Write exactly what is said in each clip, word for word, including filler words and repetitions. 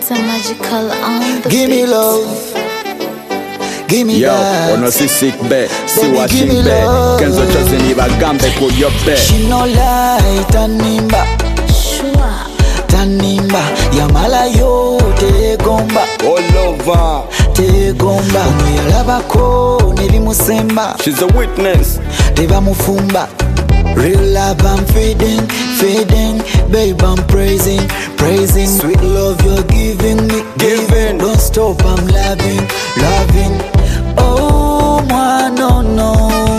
It's a magical on the Give me beat. love. Give me Yo, that. ono si sick be, si Baby, washing give me be. love. Kenzo chose ni bagambe ku yo be. She no lie, tanimba, Sure. tanimba. Yamala yo te gomba, All over, te gomba. Omuyalabako nebimusemba, she's a witness. tebamufumba. Real love I'm feeding, feeding. Babe I'm praising, praising. Sweet love you're giving me, Giving. Don't stop, I'm loving, loving. Oh, my, no, no.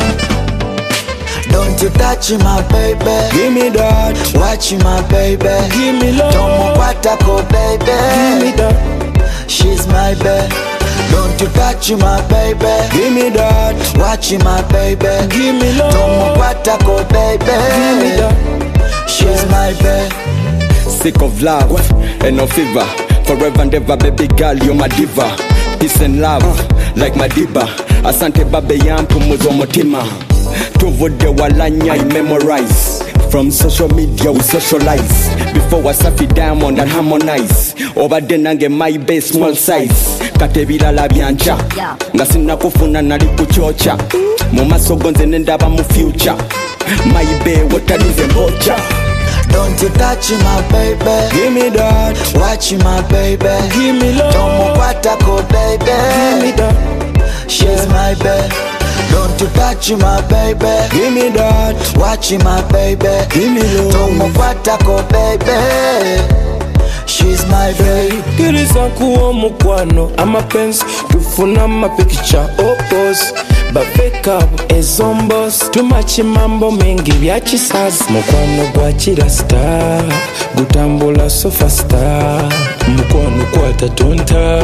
Don't you touch my baby. Give me that, Watch my baby. give me love. Don't what I call baby. Give me that, She's my baby. Don't you touch my baby. give me that, Watch my baby. give me love. Don't what I call baby. Give me that. She's my baby. Sick of love and no fever. Forever and ever, baby girl, you're my diva. Peace and love, like my diva. Asante babe yampu muzo motima. Tuvude walanya I memorize. From social media we socialize. Before Wasafi Diamond and harmonize. Over then nange my base small size. Katebila la byancha. Nga sina kufuna nali kuchocha. Mu maso gonze nendaba mu future. My bae watalize mbocha. Don't you touch my baby. Give me that, Watch my baby. give me love. Don't what I call baby. Give me that, She's my baby. Don't you touch my baby. give me that, Watch my baby. give me Don't love. what I call baby. She's my baby. Kiriza kuwa mukwano amapenzi tufuna amapikicha opos bafeka ezombos tumachi mambo mengi bya kisazi mukwano gwa kirasta gutambula sofa star mukwano kwata tonta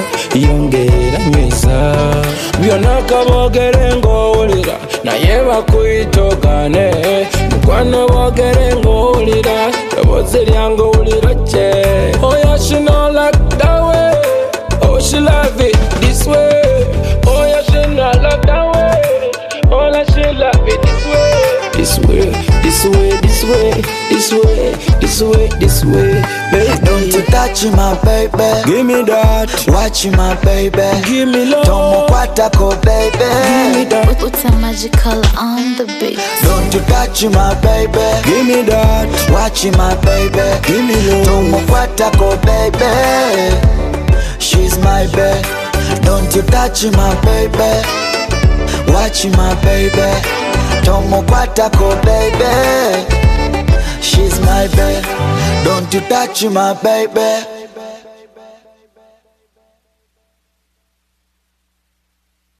yongera nyweza byona kabogere ngolira naye bakuyitogane mukwano bogere ngolira yaboze lyango ulira che. Oh yeah, she not like that way. Oh, she love it this way. Oh yeah, she not like that way. Oh yeah, she love it this way. This way, this way, this way, this way, this way, this way, baby. Don't you touch my baby. Give me that, Watch my baby. Give me love. Don't what I call baby. Give me that. It's a magical on the beat. Don't you touch my baby. give me that, Watch my baby. give me love. Don't what I call baby. She's my baby. Don't you touch my baby. Watch my baby. Don't what I call baby. She's my baby. Don't you touch my baby.